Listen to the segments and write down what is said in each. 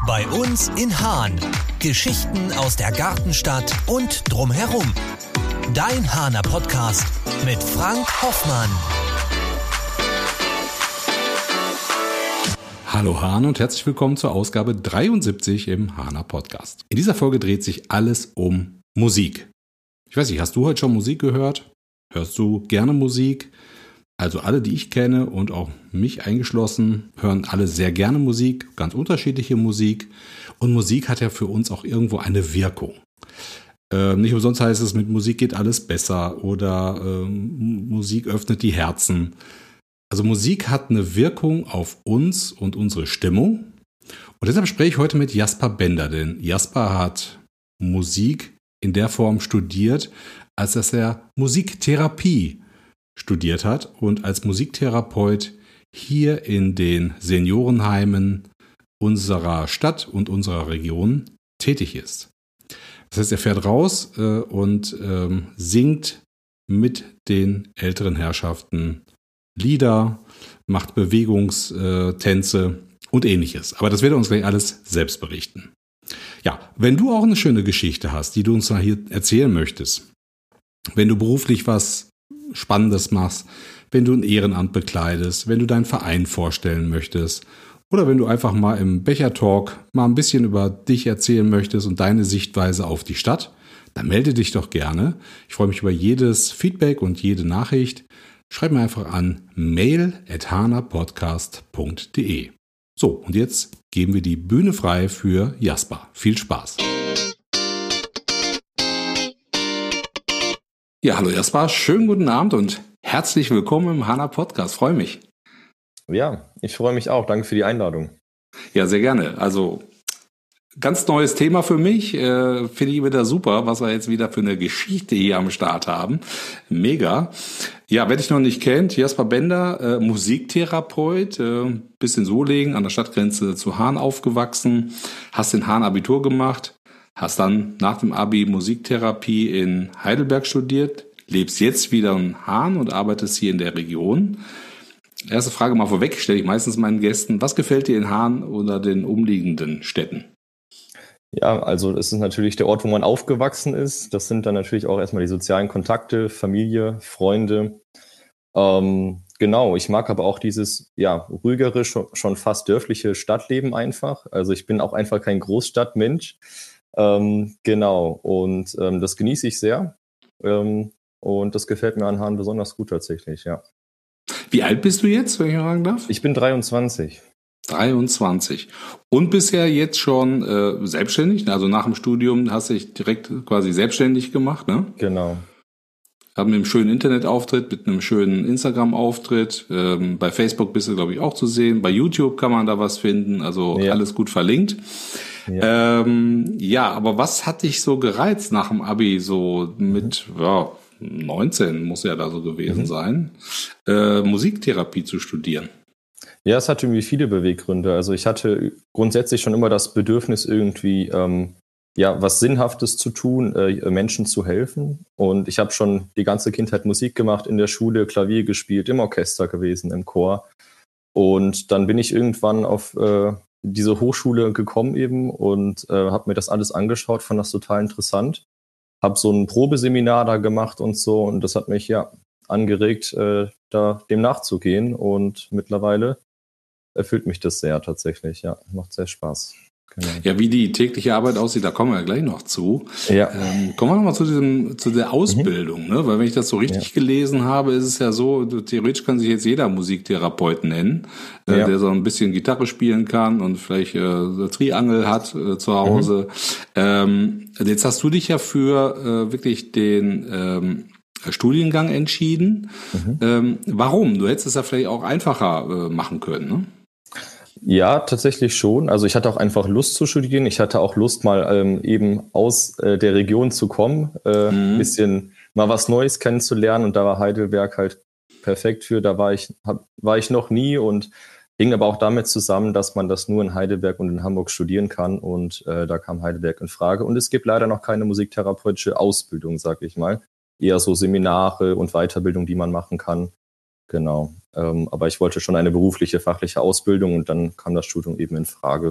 Bei uns in Haan. Geschichten aus der Gartenstadt und drumherum. Dein Haaner Podcast mit Frank Hoffmann. Hallo Hahn und herzlich willkommen zur Ausgabe 73 im Haaner Podcast. In dieser Folge dreht sich alles um Musik. Ich weiß nicht, hast du heute schon Musik gehört? Hörst du gerne Musik? Also alle, die ich kenne und auch mich eingeschlossen, hören alle sehr gerne Musik, ganz unterschiedliche Musik. Und Musik hat ja für uns auch irgendwo eine Wirkung. Nicht umsonst heißt es, mit Musik geht alles besser oder Musik öffnet die Herzen. Also Musik hat eine Wirkung auf uns und unsere Stimmung. Und deshalb spreche ich heute mit Jasper Bender, denn Jasper hat Musik in der Form studiert, als dass er Musiktherapie studiert hat und als Musiktherapeut hier in den Seniorenheimen unserer Stadt und unserer Region tätig ist. Das heißt, er fährt raus und singt mit den älteren Herrschaften Lieder, macht Bewegungstänze und ähnliches. Aber das wird er uns gleich alles selbst berichten. Ja, wenn du auch eine schöne Geschichte hast, die du uns hier erzählen möchtest, wenn du beruflich was Spannendes machst, wenn du ein Ehrenamt bekleidest, wenn du deinen Verein vorstellen möchtest oder wenn du einfach mal im Becher-Talk mal ein bisschen über dich erzählen möchtest und deine Sichtweise auf die Stadt, dann melde dich doch gerne. Ich freue mich über jedes Feedback und jede Nachricht. Schreib mir einfach an mail@haanerpodcast.de. So, und jetzt geben wir die Bühne frei für Jasper. Viel Spaß! Ja, hallo Jasper, schönen guten Abend und herzlich willkommen im Haaner Podcast. Freue mich. Ja, ich freue mich auch. Danke für die Einladung. Ja, sehr gerne. Also ganz neues Thema für mich. Finde ich wieder super, was wir jetzt wieder für eine Geschichte hier am Start haben. Mega. Ja, wer dich noch nicht kennt, Jasper Bender, Musiktherapeut, bisschen Solingen, an der Stadtgrenze zu Haan aufgewachsen, hast in Haan Abitur gemacht, hast dann nach dem Abi Musiktherapie in Heidelberg studiert, lebst jetzt wieder in Haan und arbeitest hier in der Region. Erste Frage mal vorweg, stelle ich meistens meinen Gästen. Was gefällt dir in Haan oder den umliegenden Städten? Ja, also es ist natürlich der Ort, wo man aufgewachsen ist. Das sind dann natürlich auch erstmal die sozialen Kontakte, Familie, Freunde. Genau, ich mag aber auch dieses ruhigere, schon fast dörfliche Stadtleben einfach. Also ich bin auch einfach kein Großstadtmensch. Genau, und das genieße ich sehr. Und das gefällt mir an Haan besonders gut tatsächlich, ja. Wie alt bist du jetzt, wenn ich fragen darf? Ich bin 23. 23. Und bisher jetzt schon selbstständig? Also nach dem Studium hast du dich direkt quasi selbstständig gemacht, ne? Genau. Mit einem schönen Internetauftritt, mit einem schönen Instagram-Auftritt. Bei Facebook bist du, glaube ich, auch zu sehen. Bei YouTube kann man da was finden. Also alles gut verlinkt. Ja. Aber was hat dich so gereizt nach dem Abi, so mit 19 muss ja da so gewesen sein, Musiktherapie zu studieren? Ja, es hatte irgendwie viele Beweggründe. Also ich hatte grundsätzlich schon immer das Bedürfnis, irgendwie was Sinnhaftes zu tun, Menschen zu helfen. Und ich habe schon die ganze Kindheit Musik gemacht, in der Schule Klavier gespielt, im Orchester gewesen, im Chor. Und dann bin ich irgendwann auf diese Hochschule gekommen eben und habe mir das alles angeschaut, fand das total interessant. Habe so ein Probeseminar da gemacht und so. Und das hat mich angeregt, da dem nachzugehen. Und mittlerweile erfüllt mich das sehr tatsächlich. Ja, macht sehr Spaß. Genau. Ja, wie die tägliche Arbeit aussieht, da kommen wir ja gleich noch zu. Ja. Kommen wir nochmal zu der Ausbildung, ne? Weil wenn ich das so richtig gelesen habe, ist es ja so, theoretisch kann sich jetzt jeder Musiktherapeut nennen, der so ein bisschen Gitarre spielen kann und vielleicht Triangel hat zu Hause. Jetzt hast du dich ja für wirklich den Studiengang entschieden. Warum? Du hättest es ja vielleicht auch einfacher machen können, ne? Ja, tatsächlich schon. Also ich hatte auch einfach Lust zu studieren. Ich hatte auch Lust, mal eben aus der Region zu kommen, bisschen mal was Neues kennenzulernen. Und da war Heidelberg halt perfekt für. Da war ich noch nie und hing aber auch damit zusammen, dass man das nur in Heidelberg und in Hamburg studieren kann. Und da kam Heidelberg in Frage. Und es gibt leider noch keine musiktherapeutische Ausbildung, sag ich mal. Eher so Seminare und Weiterbildung, die man machen kann. Genau. Aber ich wollte schon eine berufliche, fachliche Ausbildung und dann kam das Studium eben in Frage.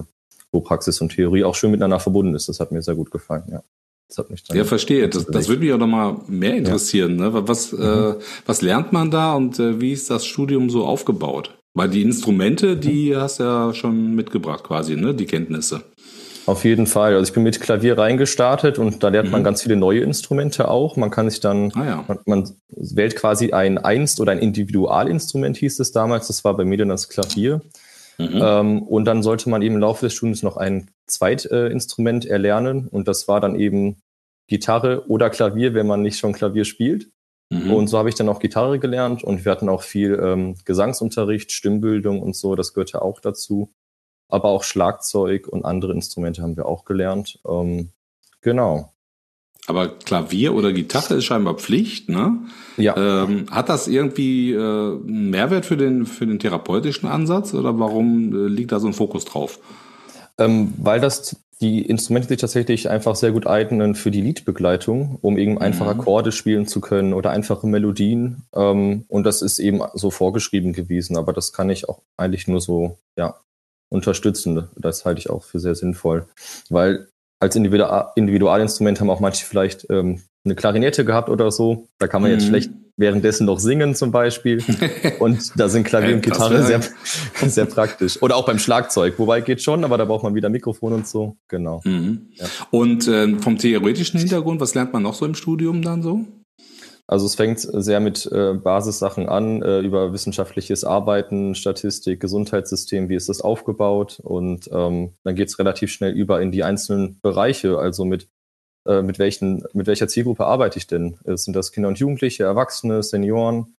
wo Praxis und Theorie auch schön miteinander verbunden ist. Das hat mir sehr gut gefallen, ja. Das hat mich dann verstehe. Das würde mich auch noch mal mehr interessieren. Ne? Was lernt man da und wie ist das Studium so aufgebaut? Weil die Instrumente, die hast du ja schon mitgebracht quasi, ne? Die Kenntnisse. Auf jeden Fall. Also ich bin mit Klavier reingestartet und da lernt man ganz viele neue Instrumente auch. Man kann sich dann, man wählt quasi ein oder ein Individualinstrument, hieß es damals. Das war bei mir dann das Klavier. Und dann sollte man eben im Laufe des Studiums noch ein Zweitinstrument erlernen. Und das war dann eben Gitarre oder Klavier, wenn man nicht schon Klavier spielt. Und so habe ich dann auch Gitarre gelernt und wir hatten auch viel Gesangsunterricht, Stimmbildung und so. Das gehörte auch dazu. Aber auch Schlagzeug und andere Instrumente haben wir auch gelernt. Genau. Aber Klavier oder Gitarre ist scheinbar Pflicht, ne? Ja. Hat das irgendwie einen Mehrwert für den therapeutischen Ansatz oder warum liegt da so ein Fokus drauf? Weil die Instrumente sich tatsächlich einfach sehr gut eignen für die Liedbegleitung, um eben einfach Akkorde spielen zu können oder einfache Melodien. Und das ist eben so vorgeschrieben gewesen, aber das kann ich auch eigentlich nur so, unterstützen. Das halte ich auch für sehr sinnvoll, weil als Individualinstrument haben auch manche vielleicht eine Klarinette gehabt oder so. Da kann man jetzt schlecht währenddessen noch singen zum Beispiel. Und da sind Klavier und Gitarre sehr, sehr praktisch. Oder auch beim Schlagzeug. Wobei geht schon, aber da braucht man wieder Mikrofon und so. Genau. Ja. Und vom theoretischen Hintergrund, was lernt man noch so im Studium dann so? Also es fängt sehr mit Basissachen an, über wissenschaftliches Arbeiten, Statistik, Gesundheitssystem, wie ist das aufgebaut und dann geht es relativ schnell über in die einzelnen Bereiche, also mit welcher Zielgruppe arbeite ich denn? Sind das Kinder und Jugendliche, Erwachsene, Senioren?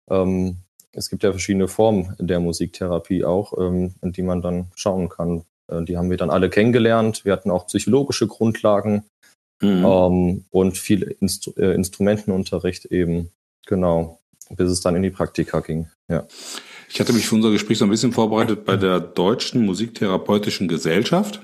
Es gibt ja verschiedene Formen der Musiktherapie auch, in die man dann schauen kann. Die haben wir dann alle kennengelernt. Wir hatten auch psychologische Grundlagen. Und viel Instrumentenunterricht eben, genau, bis es dann in die Praktika ging, ja. Ich hatte mich für unser Gespräch so ein bisschen vorbereitet bei der Deutschen Musiktherapeutischen Gesellschaft.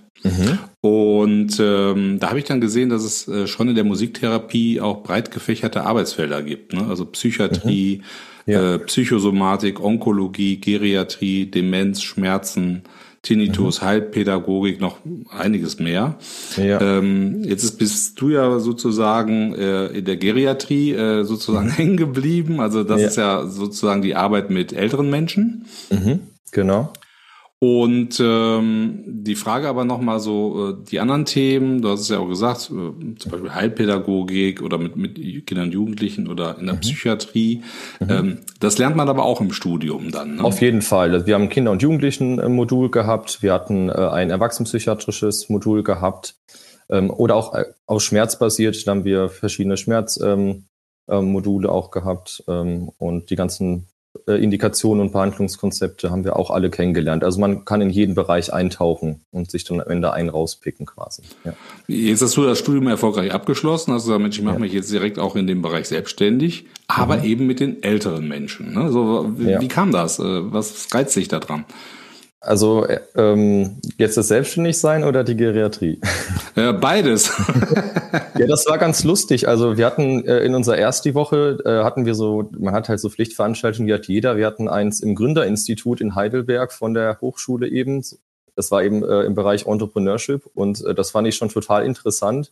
Und da habe ich dann gesehen, dass es schon in der Musiktherapie auch breit gefächerte Arbeitsfelder gibt, ne? Also Psychiatrie, Psychosomatik, Onkologie, Geriatrie, Demenz, Schmerzen, Tinnitus, Heilpädagogik, noch einiges mehr. Ja. Jetzt bist du ja sozusagen in der Geriatrie sozusagen hängen geblieben. Also das ist ja sozusagen die Arbeit mit älteren Menschen. Genau. Und die Frage aber nochmal so, die anderen Themen, du hast es ja auch gesagt, zum Beispiel Heilpädagogik oder mit Kindern und Jugendlichen oder in der Psychiatrie, das lernt man aber auch im Studium dann, ne? Auf jeden Fall. Wir haben ein Kinder- und Jugendlichen-Modul gehabt, wir hatten ein erwachsenenpsychiatrisches Modul gehabt oder auch aus Schmerz basiert, da haben wir verschiedene Schmerzmodule auch gehabt und die ganzen Indikationen und Behandlungskonzepte haben wir auch alle kennengelernt. Also man kann in jeden Bereich eintauchen und sich dann am Ende einen rauspicken quasi. Ja. Jetzt hast du das Studium erfolgreich abgeschlossen, hast du gesagt, Mensch, ich mache mich jetzt direkt auch in dem Bereich selbstständig, aber eben mit den älteren Menschen. Ne? So, wie kam das? Was reizt dich da dran? Also jetzt das Selbstständigsein oder die Geriatrie? Beides. Ja, das war ganz lustig. Also wir hatten in unserer Ersti-Woche hatten wir so, man hat halt so Pflichtveranstaltungen, die hat jeder. Wir hatten eins im Gründerinstitut in Heidelberg von der Hochschule eben. Das war eben im Bereich Entrepreneurship und das fand ich schon total interessant.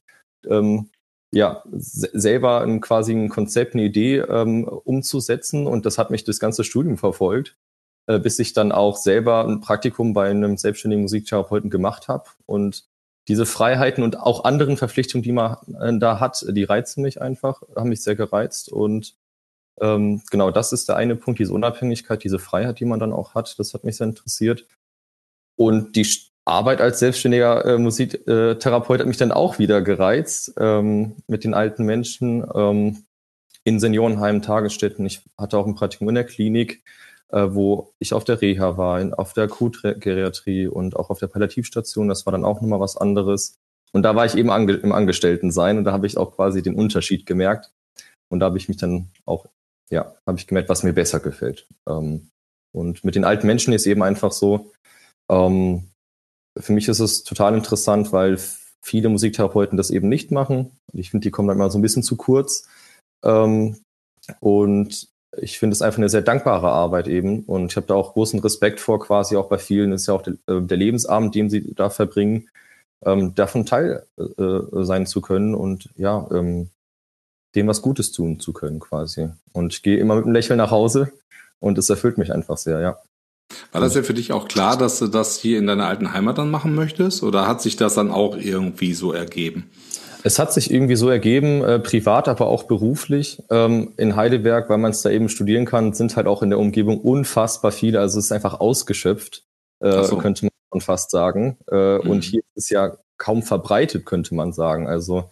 Selber quasi ein Konzept, eine Idee umzusetzen und das hat mich das ganze Studium verfolgt, bis ich dann auch selber ein Praktikum bei einem selbstständigen Musiktherapeuten gemacht habe. Und diese Freiheiten und auch anderen Verpflichtungen, die man da hat, die reizen mich einfach, haben mich sehr gereizt. Und genau, das ist der eine Punkt, diese Unabhängigkeit, diese Freiheit, die man dann auch hat, das hat mich sehr interessiert. Und die Arbeit als selbstständiger Musiktherapeut hat mich dann auch wieder gereizt, mit den alten Menschen in Seniorenheimen, Tagesstätten. Ich hatte auch ein Praktikum in der Klinik, wo ich auf der Reha war, auf der Akutgeriatrie und auch auf der Palliativstation. Das war dann auch nochmal was anderes. Und da war ich eben im Angestelltensein und da habe ich auch quasi den Unterschied gemerkt. Und da habe ich mich dann auch, habe ich gemerkt, was mir besser gefällt. Und mit den alten Menschen ist eben einfach so, für mich ist es total interessant, weil viele Musiktherapeuten das eben nicht machen. Ich finde, die kommen dann immer so ein bisschen zu kurz. Und ich finde es einfach eine sehr dankbare Arbeit eben und ich habe da auch großen Respekt vor, quasi auch bei vielen ist ja auch der Lebensabend, den sie da verbringen, davon Teil sein zu können und ja, dem was Gutes tun zu können quasi. Und ich gehe immer mit einem Lächeln nach Hause und es erfüllt mich einfach sehr, ja. War das ja für dich auch klar, dass du das hier in deiner alten Heimat dann machen möchtest? Oder hat sich das dann auch irgendwie so ergeben? Es hat sich irgendwie so ergeben, privat, aber auch beruflich. In Heidelberg, weil man es da eben studieren kann, sind halt auch in der Umgebung unfassbar viele. Also es ist einfach ausgeschöpft, könnte man schon fast sagen. Und hier ist es ja kaum verbreitet, könnte man sagen. Also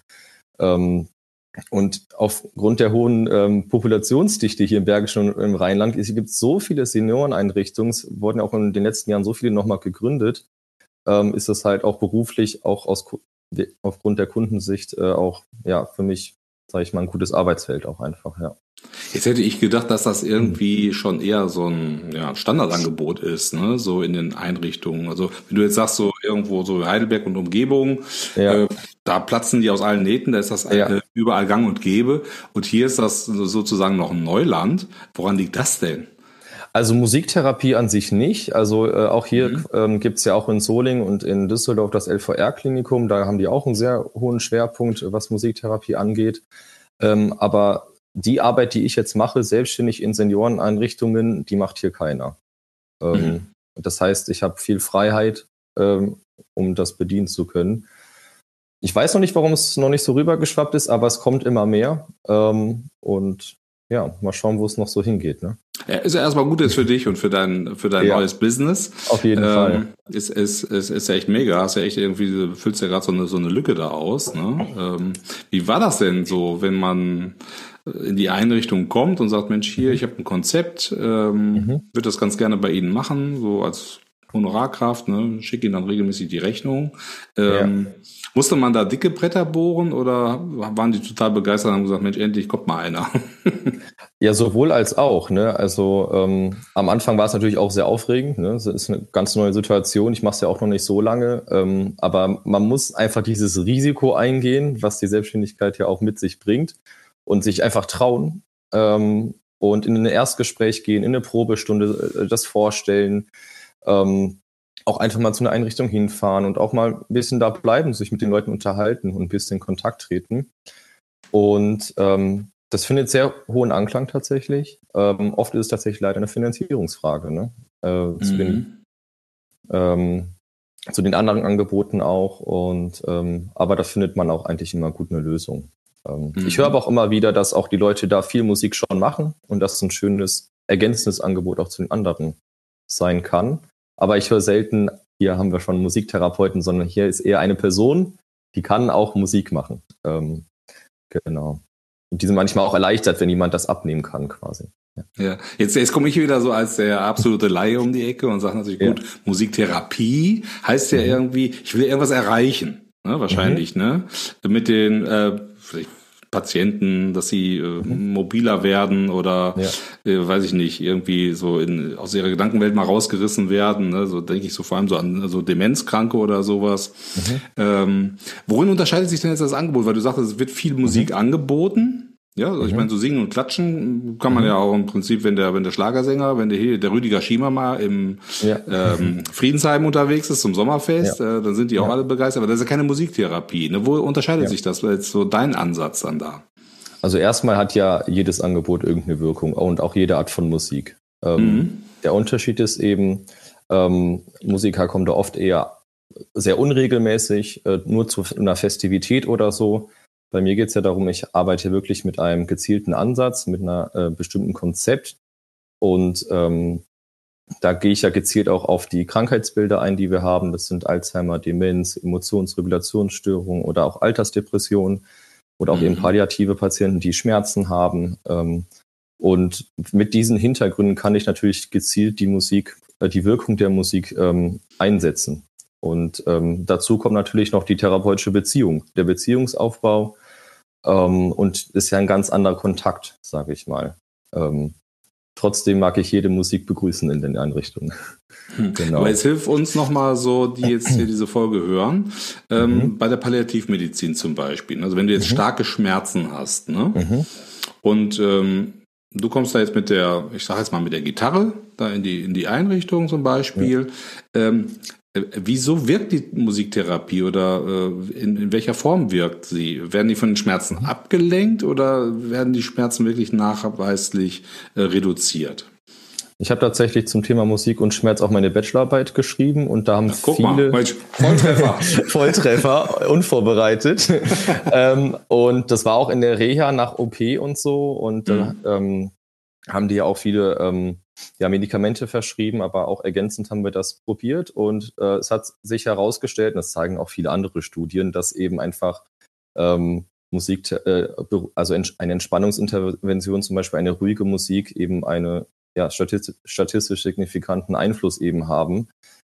und aufgrund der hohen Populationsdichte hier im Bergischen und im Rheinland gibt es so viele Senioreneinrichtungen, es wurden ja auch in den letzten Jahren so viele nochmal gegründet, ist es halt auch beruflich, auch aufgrund der Kundensicht auch ja für mich, sage ich mal, ein gutes Arbeitsfeld auch einfach, ja. Jetzt hätte ich gedacht, dass das irgendwie schon eher so ein Standardangebot ist, ne? So in den Einrichtungen. Also wenn du jetzt sagst, so irgendwo so Heidelberg und Umgebung, da platzen die aus allen Nähten, da ist das überall gang und gäbe. Und hier ist das sozusagen noch ein Neuland. Woran liegt das denn? Also Musiktherapie an sich nicht. Also auch hier gibt's ja auch in Solingen und in Düsseldorf das LVR-Klinikum. Da haben die auch einen sehr hohen Schwerpunkt, was Musiktherapie angeht. Aber die Arbeit, die ich jetzt mache, selbstständig in Senioreneinrichtungen, die macht hier keiner. Das heißt, ich habe viel Freiheit, um das bedienen zu können. Ich weiß noch nicht, warum es noch nicht so rübergeschwappt ist, aber es kommt immer mehr. Und ja, mal schauen, wo es noch so hingeht, ne? Ja, ist ja erstmal gut jetzt für dich und für dein neues Business. Auf jeden Fall. Ist ja echt mega. Hast ja echt irgendwie, füllst ja gerade so eine Lücke da aus, ne? Wie war das denn so, wenn man in die Einrichtung kommt und sagt, Mensch, hier, ich habe ein Konzept, würde das ganz gerne bei Ihnen machen, so als Honorarkraft, ne, schick Ihnen dann regelmäßig die Rechnung. Musste man da dicke Bretter bohren oder waren die total begeistert und haben gesagt, Mensch, endlich kommt mal einer? Ja, sowohl als auch, ne? Also am Anfang war es natürlich auch sehr aufregend, ne? Es ist eine ganz neue Situation. Ich mache es ja auch noch nicht so lange, aber man muss einfach dieses Risiko eingehen, was die Selbstständigkeit ja auch mit sich bringt und sich einfach trauen und in ein Erstgespräch gehen, in eine Probestunde das vorstellen, auch einfach mal zu einer Einrichtung hinfahren und auch mal ein bisschen da bleiben, sich mit den Leuten unterhalten und ein bisschen in Kontakt treten. Und das findet sehr hohen Anklang tatsächlich. Oft ist es tatsächlich leider eine Finanzierungsfrage, ne? Zu den anderen Angeboten auch. Und aber da findet man auch eigentlich immer gut eine Lösung. Ich höre aber auch immer wieder, dass auch die Leute da viel Musik schon machen und das ein schönes ergänzendes Angebot auch zu den anderen sein kann. Aber ich höre selten, hier haben wir schon Musiktherapeuten, sondern hier ist eher eine Person, die kann auch Musik machen. Genau. Und die sind manchmal auch erleichtert, wenn jemand das abnehmen kann, quasi. Ja. Jetzt komme ich wieder so als der absolute Laie um die Ecke und sage natürlich, gut, Musiktherapie heißt ja irgendwie, ich will irgendwas erreichen, ne, wahrscheinlich, ne, mit den vielleicht Patienten, dass sie mobiler werden oder weiß ich nicht, irgendwie so aus ihrer Gedankenwelt mal rausgerissen werden, ne? So denke ich so vor allem so an so Demenzkranke oder sowas. Worin unterscheidet sich denn jetzt das Angebot? Weil du sagtest, es wird viel Musik angeboten. Ja, also ich meine, so singen und klatschen kann man ja auch im Prinzip, wenn der Schlagersänger, wenn der Rüdiger Schiemer mal im Friedensheim unterwegs ist zum Sommerfest, dann sind die auch alle begeistert, aber das ist ja keine Musiktherapie. Ne? Wo unterscheidet sich das? Jetzt so dein Ansatz dann da? Also erstmal hat ja jedes Angebot irgendeine Wirkung und auch jede Art von Musik. Der Unterschied ist eben, Musiker kommen da oft eher sehr unregelmäßig, nur zu einer Festivität oder so. Bei mir geht es ja darum, ich arbeite wirklich mit einem gezielten Ansatz, mit einer bestimmten Konzept. Und da gehe ich ja gezielt auch auf die Krankheitsbilder ein, die wir haben. Das sind Alzheimer, Demenz, Emotionsregulationsstörungen oder auch Altersdepressionen oder auch eben palliative Patienten, die Schmerzen haben. Und mit diesen Hintergründen kann ich natürlich gezielt die Wirkung der Musik einsetzen. Und dazu kommt natürlich noch die therapeutische Beziehung, der Beziehungsaufbau und ist ja ein ganz anderer Kontakt, sage ich mal. Trotzdem mag ich jede Musik begrüßen in den Einrichtungen. Genau. Aber jetzt hilf uns nochmal so, die jetzt hier diese Folge hören, bei der Palliativmedizin zum Beispiel. Also wenn du jetzt starke Schmerzen hast, ne? Und du kommst da jetzt mit ich sag jetzt mal mit der Gitarre da in die Einrichtung zum Beispiel. Ja. Wieso wirkt die Musiktherapie oder in welcher Form wirkt sie? Werden die von den Schmerzen abgelenkt oder werden die Schmerzen wirklich nachweislich reduziert? Ich habe tatsächlich zum Thema Musik und Schmerz auch meine Bachelorarbeit geschrieben und da haben viele Volltreffer. Volltreffer, unvorbereitet. Und das war auch in der Reha nach OP und so und dann haben die ja auch viele Medikamente verschrieben, aber auch ergänzend haben wir das probiert und es hat sich herausgestellt, und das zeigen auch viele andere Studien, dass eben einfach Musik, also eine Entspannungsintervention, zum Beispiel eine ruhige Musik, eben eine statistisch signifikanten Einfluss eben haben.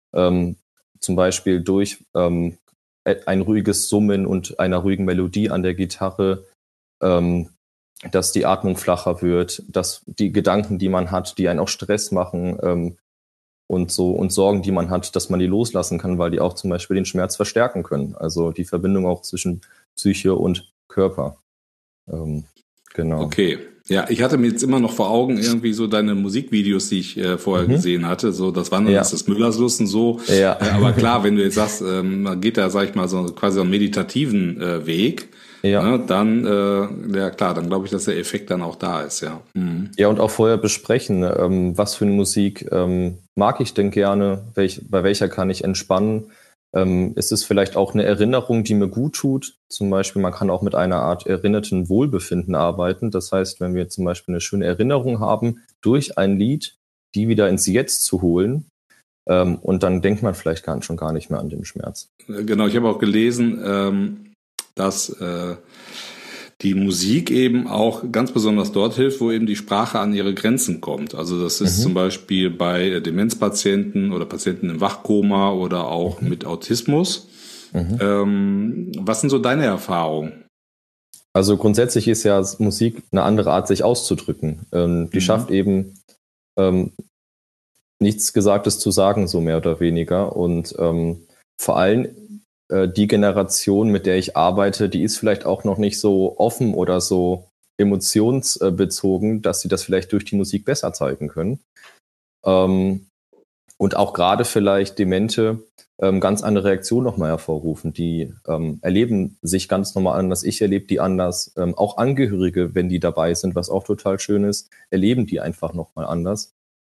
Zum Beispiel durch ein ruhiges Summen und einer ruhigen Melodie an der Gitarre, dass die Atmung flacher wird, dass die Gedanken, die man hat, die einen auch Stress machen und Sorgen, die man hat, dass man die loslassen kann, weil die auch zum Beispiel den Schmerz verstärken können. Also die Verbindung auch zwischen Psyche und Körper. Genau. Okay. Ja, ich hatte mir jetzt immer noch vor Augen irgendwie so deine Musikvideos, die ich vorher gesehen hatte. So, das Wandern ist des Müllers Lust und so. Ja. Aber klar, wenn du jetzt sagst, man geht da, sag ich mal, so quasi einen meditativen Weg, dann, dann glaube ich, dass der Effekt dann auch da ist, ja. Mhm. Ja, und auch vorher besprechen, was für eine Musik mag ich denn gerne, bei welcher kann ich entspannen. Ist es vielleicht auch eine Erinnerung, die mir gut tut? Zum Beispiel, man kann auch mit einer Art erinnerten Wohlbefinden arbeiten. Das heißt, wenn wir zum Beispiel eine schöne Erinnerung haben, durch ein Lied, die wieder ins Jetzt zu holen, und dann denkt man vielleicht schon gar nicht mehr an den Schmerz. Genau, ich habe auch gelesen, dass die Musik eben auch ganz besonders dort hilft, wo eben die Sprache an ihre Grenzen kommt. Also das ist zum Beispiel bei Demenzpatienten oder Patienten im Wachkoma oder auch mit Autismus. Was sind so deine Erfahrungen? Also grundsätzlich ist ja Musik eine andere Art, sich auszudrücken. Die schafft eben nichts Gesagtes zu sagen, so mehr oder weniger. Und vor allem die Generation, mit der ich arbeite, die ist vielleicht auch noch nicht so offen oder so emotionsbezogen, dass sie das vielleicht durch die Musik besser zeigen können. Und auch gerade vielleicht Demente ganz andere Reaktionen nochmal hervorrufen. Die erleben sich ganz normal anders. Ich erlebe die anders. Auch Angehörige, wenn die dabei sind, was auch total schön ist, erleben die einfach nochmal anders.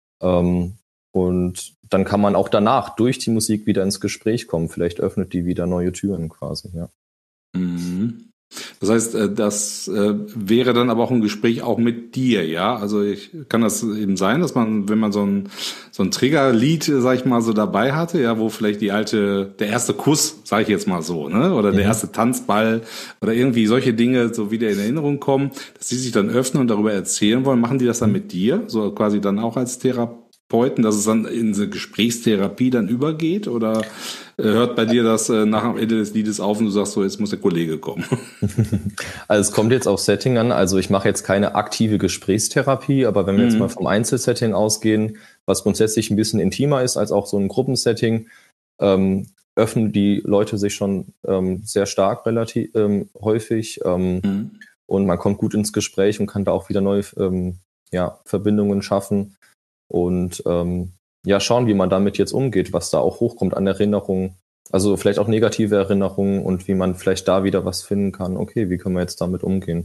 Und dann kann man auch danach durch die Musik wieder ins Gespräch kommen. Vielleicht öffnet die wieder neue Türen quasi, ja. Das heißt, das wäre dann aber auch ein Gespräch auch mit dir, ja? Also kann das eben sein, dass man, wenn man so ein Triggerlied, sag ich mal, so dabei hatte, ja, wo vielleicht der erste Kuss, sag ich jetzt mal so, ne? Oder der erste Tanzball oder irgendwie solche Dinge so wieder in Erinnerung kommen, dass die sich dann öffnen und darüber erzählen wollen. Machen die das dann mit dir? So quasi dann auch als Therapeuten, dass es dann in diese Gesprächstherapie dann übergeht? Oder hört bei dir das nach dem Ende des Liedes auf und du sagst so, jetzt muss der Kollege kommen? Also es kommt jetzt auf Setting an. Also ich mache jetzt keine aktive Gesprächstherapie, aber wenn wir jetzt mal vom Einzelsetting ausgehen, was grundsätzlich ein bisschen intimer ist als auch so ein Gruppensetting, öffnen die Leute sich schon sehr stark relativ häufig und man kommt gut ins Gespräch und kann da auch wieder neue Verbindungen schaffen. Und schauen, wie man damit jetzt umgeht, was da auch hochkommt an Erinnerungen, also vielleicht auch negative Erinnerungen und wie man vielleicht da wieder was finden kann. Okay, wie können wir jetzt damit umgehen?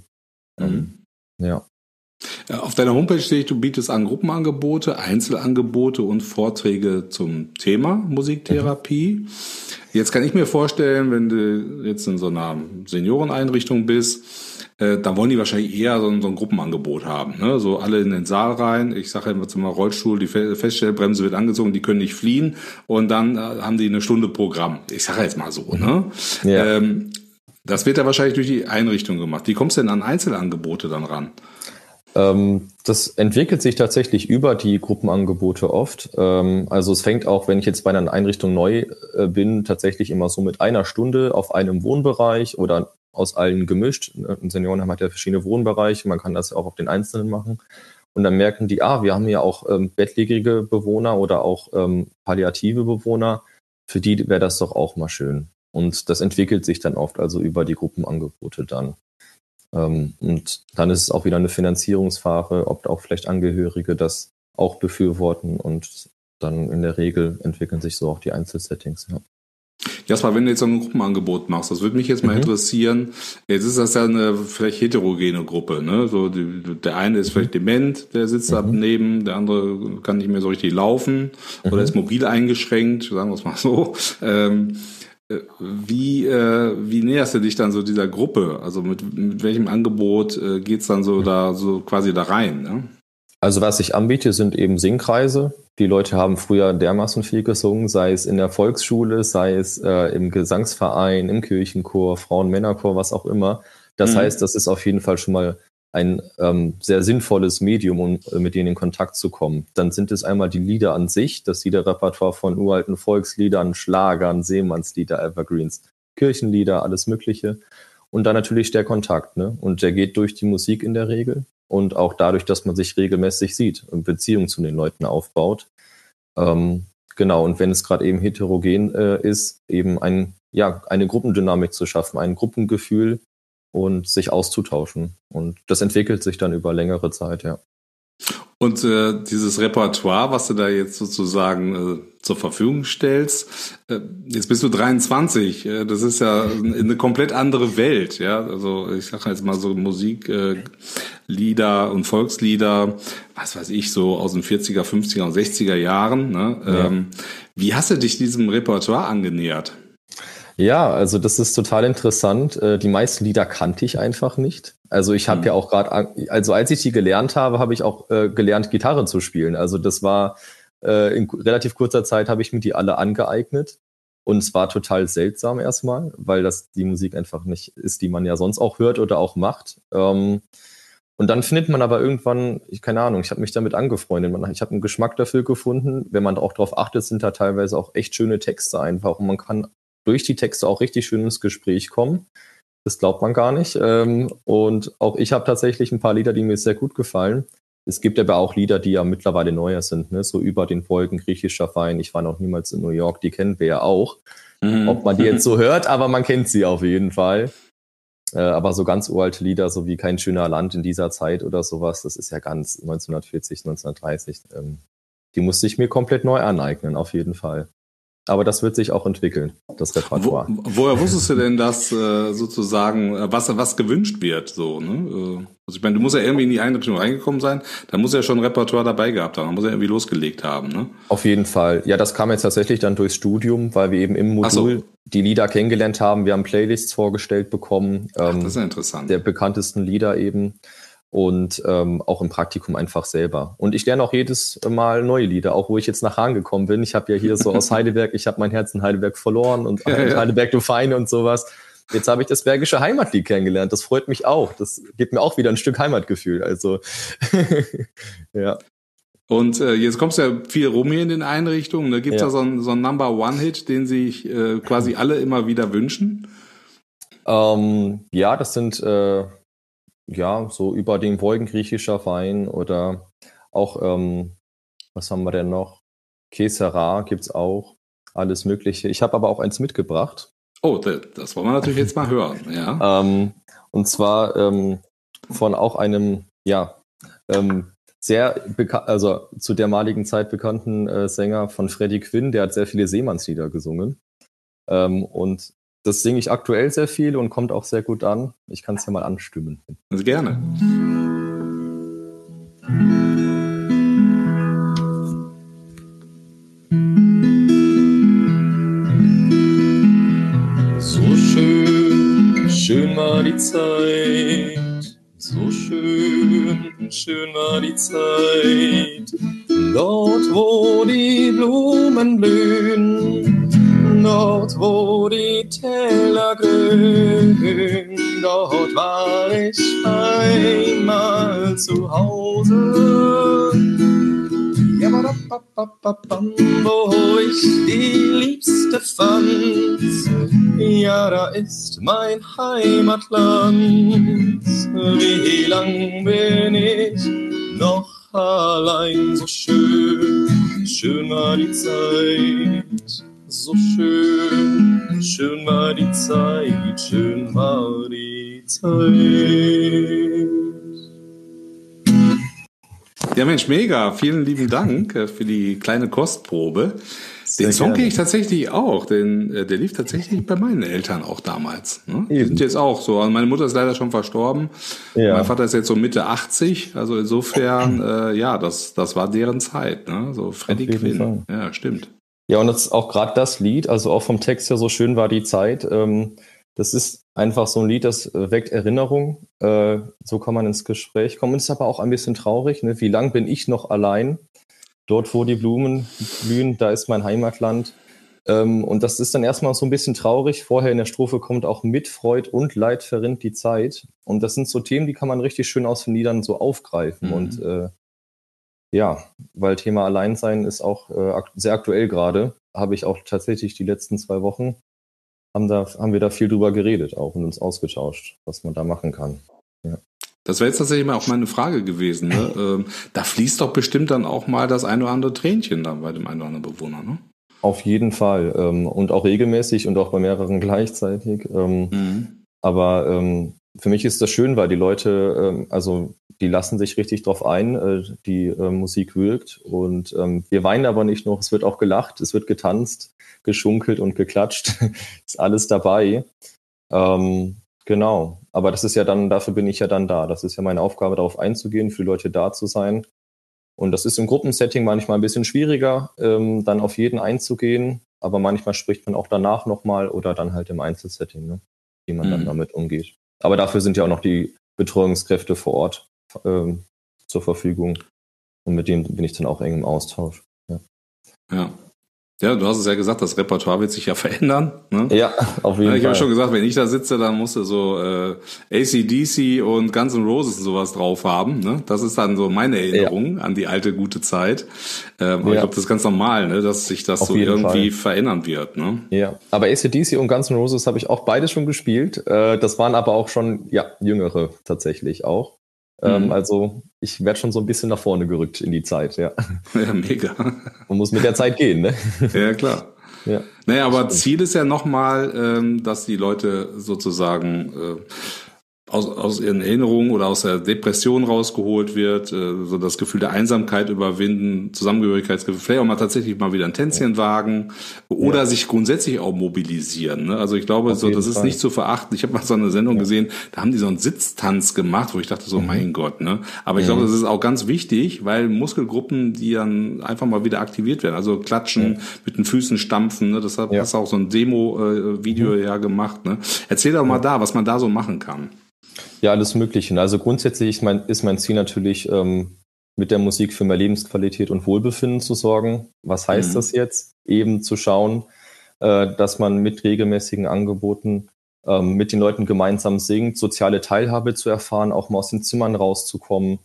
Auf deiner Homepage stehe ich, du bietest an Gruppenangebote, Einzelangebote und Vorträge zum Thema Musiktherapie. Jetzt kann ich mir vorstellen, wenn du jetzt in so einer Senioreneinrichtung bist, dann wollen die wahrscheinlich eher so ein Gruppenangebot haben, ne? So alle in den Saal rein. Ich sage immer zum Rollstuhl, die Feststellbremse wird angezogen, die können nicht fliehen und dann haben die eine Stunde Programm. Ich sage jetzt mal so, ne? Ja. Das wird ja wahrscheinlich durch die Einrichtung gemacht. Wie kommst du denn an Einzelangebote dann ran? Das entwickelt sich tatsächlich über die Gruppenangebote oft. Also es fängt auch, wenn ich jetzt bei einer Einrichtung neu bin, tatsächlich immer so mit einer Stunde auf einem Wohnbereich oder aus allen gemischt. Senioren haben halt ja verschiedene Wohnbereiche, man kann das ja auch auf den einzelnen machen. Und dann merken die, wir haben ja auch bettlägerige Bewohner oder auch palliative Bewohner. Für die wäre das doch auch mal schön. Und das entwickelt sich dann oft also über die Gruppenangebote dann. Und dann ist es auch wieder eine Finanzierungsfrage, ob auch vielleicht Angehörige das auch befürworten und dann in der Regel entwickeln sich so auch die Einzelsettings. Ja. Jasper, wenn du jetzt so ein Gruppenangebot machst, das würde mich jetzt mal interessieren. Jetzt ist das ja eine vielleicht heterogene Gruppe, ne? So der eine ist vielleicht dement, der sitzt da neben, der andere kann nicht mehr so richtig laufen oder ist mobil eingeschränkt, sagen wir es mal so. Wie näherst du dich dann so dieser Gruppe? Also mit welchem Angebot geht's dann so da so quasi da rein? Ne? Also was ich anbiete, sind eben Singkreise. Die Leute haben früher dermaßen viel gesungen, sei es in der Volksschule, sei es im Gesangsverein, im Kirchenchor, Frauen-Männerchor, was auch immer. Das heißt, das ist auf jeden Fall schon mal ein sehr sinnvolles Medium, um mit denen in Kontakt zu kommen. Dann sind es einmal die Lieder an sich, das Liederrepertoire von uralten Volksliedern, Schlagern, Seemannslieder, Evergreens, Kirchenlieder, alles Mögliche. Und dann natürlich der Kontakt, ne? Und der geht durch die Musik in der Regel und auch dadurch, dass man sich regelmäßig sieht und Beziehungen zu den Leuten aufbaut. Genau, und wenn es gerade eben heterogen ist, eben eine Gruppendynamik zu schaffen, ein Gruppengefühl und sich auszutauschen. Und das entwickelt sich dann über längere Zeit, ja. Und dieses Repertoire, was du da jetzt sozusagen zur Verfügung stellst, jetzt bist du 23, das ist ja eine komplett andere Welt, ja. Also ich sage jetzt mal so Musik, Lieder und Volkslieder, was weiß ich, so aus den 40er, 50er und 60er Jahren. Ne? Ja. Wie hast du dich diesem Repertoire angenähert? Ja, also das ist total interessant. Die meisten Lieder kannte ich einfach nicht. Also ich habe ja auch also als ich die gelernt habe ich auch gelernt, Gitarre zu spielen. Also das war in relativ kurzer Zeit habe ich mir die alle angeeignet. Und es war total seltsam erstmal, weil das die Musik einfach nicht ist, die man ja sonst auch hört oder auch macht. Und dann findet man aber irgendwann, keine Ahnung, ich habe mich damit angefreundet. Ich habe einen Geschmack dafür gefunden. Wenn man auch darauf achtet, sind da teilweise auch echt schöne Texte einfach. Und man kann durch die Texte auch richtig schön ins Gespräch kommen. Das glaubt man gar nicht. Und auch ich habe tatsächlich ein paar Lieder, die mir sehr gut gefallen. Es gibt aber auch Lieder, die ja mittlerweile neuer sind, ne? So Über den Wolken, Griechischer Wein, Ich war noch niemals in New York, die kennen wir ja auch. Ob man die jetzt so hört, aber man kennt sie auf jeden Fall. Aber so ganz uralte Lieder, so wie Kein schöner Land in dieser Zeit oder sowas, das ist ja ganz 1940, 1930. Die musste ich mir komplett neu aneignen, auf jeden Fall. Aber das wird sich auch entwickeln, das Repertoire. Woher wusstest du denn, dass sozusagen was gewünscht wird? So, ne? Also ich meine, du musst ja irgendwie in die Einrichtung reingekommen sein, da muss ja schon ein Repertoire dabei gehabt haben, da muss ja irgendwie losgelegt haben. Ne? Auf jeden Fall. Ja, das kam jetzt tatsächlich dann durchs Studium, weil wir eben im Modul die Lieder kennengelernt haben. Wir haben Playlists vorgestellt bekommen. Das ist ja interessant. Der bekanntesten Lieder eben. Und auch im Praktikum einfach selber. Und ich lerne auch jedes Mal neue Lieder, auch wo ich jetzt nach Hahn gekommen bin. Ich habe ja hier so aus Heidelberg, ich habe mein Herz in Heidelberg verloren und Heidelberg, du Feine und sowas. Jetzt habe ich das Bergische Heimatlied kennengelernt. Das freut mich auch. Das gibt mir auch wieder ein Stück Heimatgefühl. Also, ja. Und jetzt kommst du ja viel rum hier in den Einrichtungen. Da gibt's ja so einen Number-One-Hit, den sich quasi alle immer wieder wünschen. Ja, das sind so Über den Wolken, Griechischer Wein oder auch, was haben wir denn noch? Que sera gibt's auch, alles Mögliche. Ich habe aber auch eins mitgebracht. Oh, das wollen wir natürlich jetzt mal hören, ja. Und zwar von auch einem, sehr also zu dermaligen Zeit bekannten Sänger von Freddie Quinn, der hat sehr viele Seemannslieder gesungen. Und das singe ich aktuell sehr viel und kommt auch sehr gut an. Ich kann es ja mal anstimmen. Also gerne. So schön, schön war die Zeit. So schön, schön war die Zeit. Dort, wo die Blumen blühen. Dort, wo die Täler grün, dort war ich einmal zu Hause. Ja, wo ich die Liebste fand, ja, da ist mein Heimatland. Wie lang bin ich noch allein, so schön, schön war die Zeit. so schön, schön war die Zeit, schön war die Zeit. Ja, Mensch, mega. Vielen lieben Dank für die kleine Kostprobe. Den Song kenne ich tatsächlich auch. Der lief tatsächlich bei meinen Eltern auch damals. Ne? Die sind jetzt auch so. Also meine Mutter ist leider schon verstorben. Ja. Mein Vater ist jetzt so Mitte 80. Also insofern, das war deren Zeit. Ne? So Freddie Quinn. Ja, stimmt. Ja, und das, auch gerade das Lied, also auch vom Text her so schön war die Zeit. Das ist einfach so ein Lied, das weckt Erinnerung. So kann man ins Gespräch kommen. Und ist aber auch ein bisschen traurig. Ne? Wie lang bin ich noch allein? Dort, wo die Blumen blühen, da ist mein Heimatland. Und das ist dann erstmal so ein bisschen traurig. Vorher in der Strophe kommt auch mit Freud und Leid verrinnt die Zeit. Und das sind so Themen, die kann man richtig schön aus den Liedern so aufgreifen. Und weil Thema Alleinsein ist auch sehr aktuell gerade. Habe ich auch tatsächlich die letzten 2 Wochen haben wir da viel drüber geredet auch und uns ausgetauscht, was man da machen kann. Ja. Das wäre jetzt tatsächlich mal auch meine Frage gewesen. Ne? Da fließt doch bestimmt dann auch mal das ein oder andere Tränchen dann bei dem einen oder anderen Bewohner, ne? Auf jeden Fall. Und auch regelmäßig und auch bei mehreren gleichzeitig. Aber für mich ist das schön, weil die Leute, die lassen sich richtig drauf ein, die Musik wirkt. Und wir weinen aber nicht nur, es wird auch gelacht, es wird getanzt, geschunkelt und geklatscht. Ist alles dabei. Genau. Aber das ist ja dann, dafür bin ich ja dann da. Das ist ja meine Aufgabe, darauf einzugehen, für die Leute da zu sein. Und das ist im Gruppensetting manchmal ein bisschen schwieriger, dann auf jeden einzugehen. Aber manchmal spricht man auch danach nochmal oder dann halt im Einzelsetting, ne? Wie man dann damit umgeht. Aber dafür sind ja auch noch die Betreuungskräfte vor Ort zur Verfügung. Und mit denen bin ich dann auch eng im Austausch. Ja. Ja, du hast es ja gesagt, das Repertoire wird sich ja verändern. Ne? Ja, auf jeden Fall. Ich habe schon gesagt, wenn ich da sitze, dann musst du so AC/DC und Guns N' Roses und sowas drauf haben. Ne? Das ist dann so meine Erinnerung an die alte gute Zeit. Aber ich glaube, das ist ganz normal, ne? Dass sich das auf so irgendwie verändern wird. Ne? Ja, aber AC/DC und Guns N' Roses habe ich auch beide schon gespielt. Das waren aber auch schon jüngere tatsächlich auch. Also ich werde schon so ein bisschen nach vorne gerückt in die Zeit, ja. Ja, mega. Man muss mit der Zeit gehen, ne? Ja, klar. Ja. Naja, aber Ziel ist ja nochmal, dass die Leute sozusagen aus ihren Erinnerungen oder aus der Depression rausgeholt wird, so das Gefühl der Einsamkeit überwinden, Zusammengehörigkeitsgefühl, vielleicht auch mal tatsächlich mal wieder ein Tänzchen wagen oder sich grundsätzlich auch mobilisieren. Ne? Also ich glaube, so das ist nicht zu verachten. Ich habe mal so eine Sendung gesehen, da haben die so einen Sitztanz gemacht, wo ich dachte so, mein Gott. Ne? Aber ich glaube, das ist auch ganz wichtig, weil Muskelgruppen, die dann einfach mal wieder aktiviert werden, also klatschen, mit den Füßen stampfen, ne? Das hast du auch so ein Demo-Video gemacht. Ne? Erzähl doch mal was man da so machen kann. Ja, alles Mögliche. Also grundsätzlich ist mein Ziel natürlich, mit der Musik für mehr Lebensqualität und Wohlbefinden zu sorgen. Was heißt das jetzt? Eben zu schauen, dass man mit regelmäßigen Angeboten mit den Leuten gemeinsam singt, soziale Teilhabe zu erfahren, auch mal aus den Zimmern rauszukommen.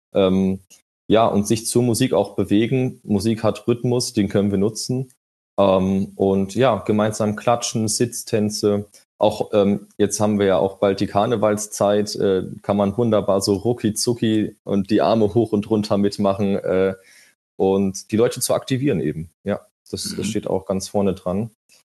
Und sich zur Musik auch bewegen. Musik hat Rhythmus, den können wir nutzen. Gemeinsam klatschen, Sitztänze. Auch jetzt haben wir ja auch bald die Karnevalszeit, kann man wunderbar so rucki-zucki und die Arme hoch und runter mitmachen und die Leute zu aktivieren eben. Ja, das steht auch ganz vorne dran.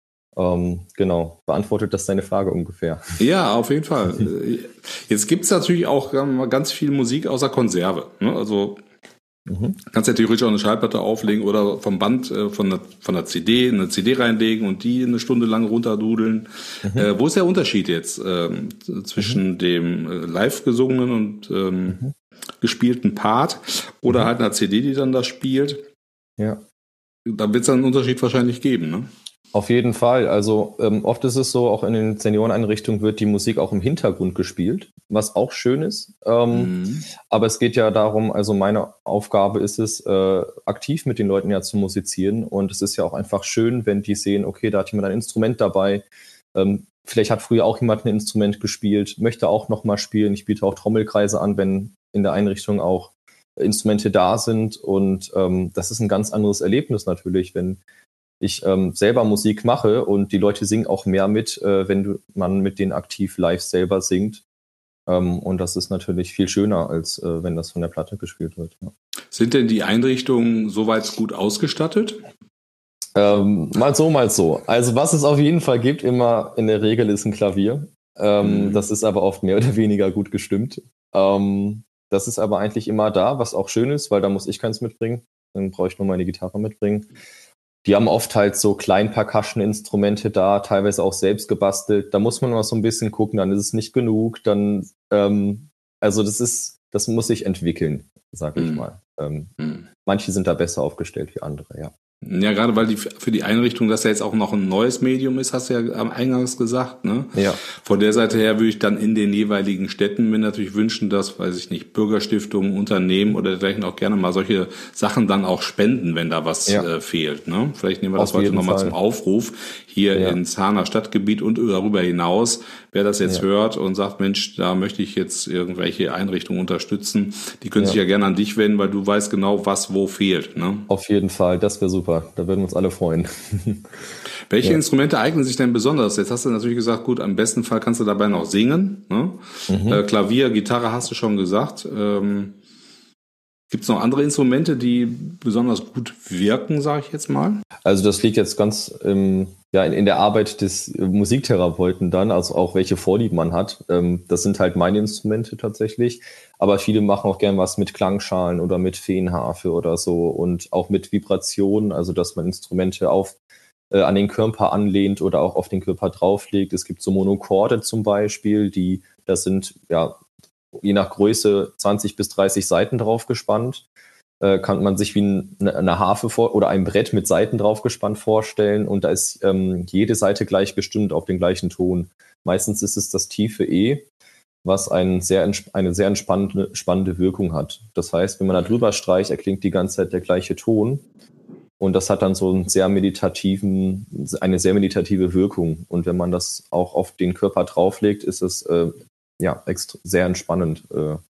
Genau, beantwortet das deine Frage ungefähr? Ja, auf jeden Fall. Jetzt gibt's natürlich auch ganz viel Musik außer Konserve. Ne? Also kannst ja theoretisch auch eine Schallplatte auflegen oder vom Band von der CD eine CD reinlegen und die eine Stunde lang runterdudeln. Wo ist der Unterschied jetzt zwischen dem live gesungenen und gespielten Part oder halt einer CD, die dann da spielt? Ja. Da wird es einen Unterschied wahrscheinlich geben, ne? Auf jeden Fall. Also oft ist es so, auch in den Senioreneinrichtungen wird die Musik auch im Hintergrund gespielt, was auch schön ist. Aber es geht ja darum, also meine Aufgabe ist es, aktiv mit den Leuten ja zu musizieren. Und es ist ja auch einfach schön, wenn die sehen, okay, da hat jemand ein Instrument dabei. Vielleicht hat früher auch jemand ein Instrument gespielt, möchte auch nochmal spielen. Ich biete auch Trommelkreise an, wenn in der Einrichtung auch Instrumente da sind. Und das ist ein ganz anderes Erlebnis natürlich, wenn ich selber Musik mache und die Leute singen auch mehr mit, wenn man mit denen aktiv live selber singt. Und das ist natürlich viel schöner, als wenn das von der Platte gespielt wird. Ja. Sind denn die Einrichtungen soweit gut ausgestattet? Mal so, mal so. Also was es auf jeden Fall gibt, immer in der Regel ist ein Klavier. Das ist aber oft mehr oder weniger gut gestimmt. Das ist aber eigentlich immer da, was auch schön ist, weil da muss ich keins mitbringen. Dann brauche ich nur meine Gitarre mitbringen. Die haben oft halt so klein Percussion-Instrumente da, teilweise auch selbst gebastelt. Da muss man mal so ein bisschen gucken, dann ist es nicht genug. Dann, also das muss sich entwickeln, sag ich mal. Manche sind da besser aufgestellt wie andere, ja. Ja, gerade weil für die Einrichtung, dass ja jetzt auch noch ein neues Medium ist, hast du ja am Eingangs gesagt, ne? Ja. Von der Seite her würde ich dann in den jeweiligen Städten mir natürlich wünschen, dass, weiß ich nicht, Bürgerstiftungen, Unternehmen oder dergleichen auch gerne mal solche Sachen dann auch spenden, wenn da was fehlt, ne? Vielleicht nehmen wir das heute nochmal zum Aufruf hier ins Hahner Stadtgebiet und darüber hinaus. Wer das jetzt hört und sagt, Mensch, da möchte ich jetzt irgendwelche Einrichtungen unterstützen, die können sich ja gerne an dich wenden, weil du weißt genau, was wo fehlt, ne? Auf jeden Fall, das wäre super. Da würden wir uns alle freuen. Welche Instrumente eignen sich denn besonders? Jetzt hast du natürlich gesagt, gut, am besten Fall kannst du dabei noch singen, ne? Klavier, Gitarre hast du schon gesagt. Gibt es noch andere Instrumente, die besonders gut wirken, sage ich jetzt mal? Also das liegt jetzt ganz in der Arbeit des Musiktherapeuten dann, also auch welche Vorlieben man hat. Das sind halt meine Instrumente tatsächlich. Aber viele machen auch gern was mit Klangschalen oder mit Feenharfe oder so und auch mit Vibrationen, also dass man Instrumente an den Körper anlehnt oder auch auf den Körper drauflegt. Es gibt so Monochorde zum Beispiel, das sind je nach Größe 20 bis 30 Saiten draufgespannt. Kann man sich wie eine Harfe oder ein Brett mit Saiten draufgespannt vorstellen und da ist jede Seite gleich gestimmt auf den gleichen Ton. Meistens ist es das tiefe E, was eine sehr spannende Wirkung hat. Das heißt, wenn man da drüber streicht, erklingt die ganze Zeit der gleiche Ton und das hat dann so eine sehr meditative Wirkung. Und wenn man das auch auf den Körper drauflegt, ist es sehr entspannend.